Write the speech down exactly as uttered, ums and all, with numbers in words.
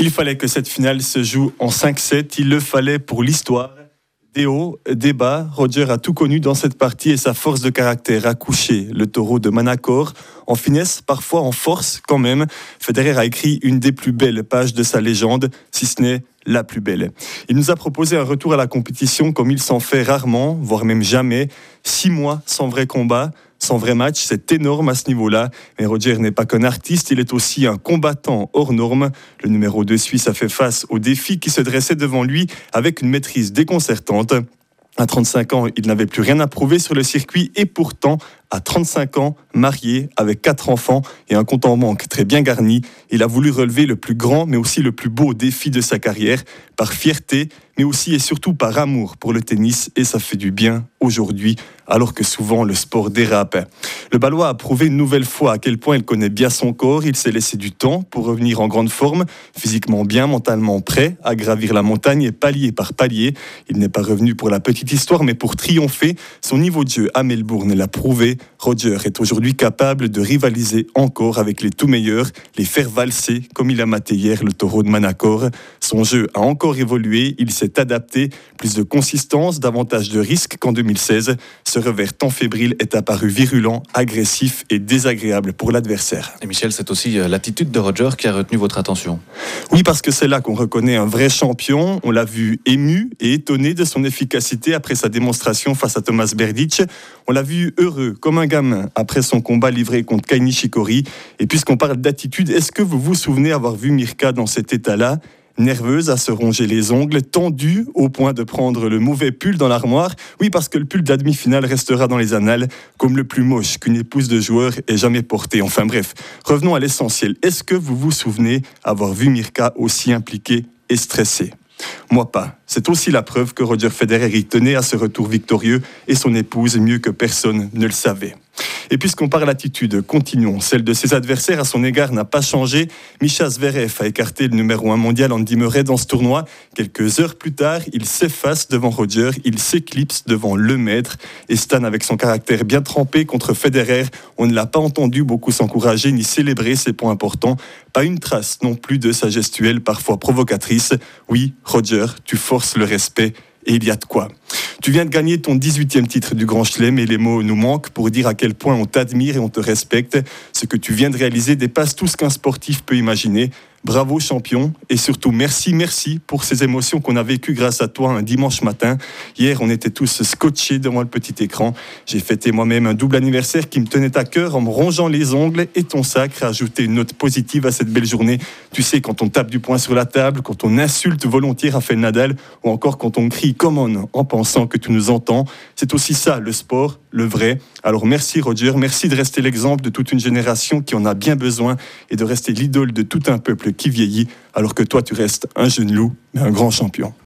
Il fallait que cette finale se joue en cinq sept, il le fallait pour l'histoire. Des hauts, des bas, Roger a tout connu dans cette partie et sa force de caractère a couché le taureau de Manacor. En finesse, parfois en force quand même, Federer a écrit une des plus belles pages de sa légende, si ce n'est la plus belle. Il nous a proposé un retour à la compétition comme il s'en fait rarement, voire même jamais. Six mois sans vrai combat, sans vrai match, c'est énorme à ce niveau-là. Mais Roger n'est pas qu'un artiste, il est aussi un combattant hors norme. Le numéro deux suisse a fait face aux défis qui se dressaient devant lui avec une maîtrise déconcertante. À trente-cinq ans, il n'avait plus rien à prouver sur le circuit et pourtant, à trente-cinq ans, marié, avec quatre enfants et un compte en banque très bien garni, il a voulu relever le plus grand mais aussi le plus beau défi de sa carrière, par fierté, mais aussi et surtout par amour pour le tennis, et ça fait du bien aujourd'hui, alors que souvent le sport dérape. Le Balois a prouvé une nouvelle fois à quel point il connaît bien son corps, il s'est laissé du temps pour revenir en grande forme, physiquement bien, mentalement prêt à gravir la montagne et palier par palier. Il n'est pas revenu pour la petite histoire, mais pour triompher. Son niveau de jeu à Melbourne l'a prouvé. Roger est aujourd'hui capable de rivaliser encore avec les tout meilleurs, les faire valser comme il a maté hier le taureau de Manacor. Son jeu a encore évolué, il s'est adapté, plus de consistance, davantage de risques qu'en deux mille seize. Ce revers tant fébrile est apparu virulent, agressif et désagréable pour l'adversaire. Et Michel, c'est aussi l'attitude de Roger qui a retenu votre attention. Oui, parce que c'est là qu'on reconnaît un vrai champion. On l'a vu ému et étonné de son efficacité après sa démonstration face à Thomas Berdych. On l'a vu heureux, comme un gamin, après son combat livré contre Kei Nishikori. Et puisqu'on parle d'attitude, est-ce que vous vous souvenez avoir vu Mirka dans cet état-là ? Nerveuse, à se ronger les ongles, tendue au point de prendre le mauvais pull dans l'armoire. Oui, parce que le pull de la demi-finale restera dans les annales comme le plus moche qu'une épouse de joueur ait jamais porté. Enfin bref, revenons à l'essentiel. Est-ce que vous vous souvenez avoir vu Mirka aussi impliquée et stressée ? Moi pas. C'est aussi la preuve que Roger Federer y tenait à ce retour victorieux et son épouse mieux que personne ne le savait. Et puisqu'on parle attitude, continuons. Celle de ses adversaires à son égard n'a pas changé. Mischa Zverev a écarté le numéro un mondial Andy Murray dans ce tournoi. Quelques heures plus tard, il s'efface devant Roger, il s'éclipse devant le maître. Et Stan, avec son caractère bien trempé contre Federer, on ne l'a pas entendu beaucoup s'encourager ni célébrer ses points importants. Pas une trace non plus de sa gestuelle parfois provocatrice. Oui, Roger, tu forces le respect. Et il y a de quoi. Tu viens de gagner ton dix-huitième titre du Grand Chelem et les mots nous manquent pour dire à quel point on t'admire et on te respecte. Ce que tu viens de réaliser dépasse tout ce qu'un sportif peut imaginer. Bravo champion et surtout merci, merci pour ces émotions qu'on a vécues grâce à toi un dimanche matin. Hier, on était tous scotchés devant le petit écran. J'ai fêté moi-même un double anniversaire qui me tenait à cœur en me rongeant les ongles et ton sacre a ajouté une note positive à cette belle journée. Tu sais, quand on tape du poing sur la table, quand on insulte volontiers Rafael Nadal ou encore quand on crie « Come on » en pensant que tu nous entends. C'est aussi ça, le sport, le vrai. Alors merci Roger, merci de rester l'exemple de toute une génération qui en a bien besoin et de rester l'idole de tout un peuple qui vieillit, alors que toi tu restes un jeune loup, mais un grand champion.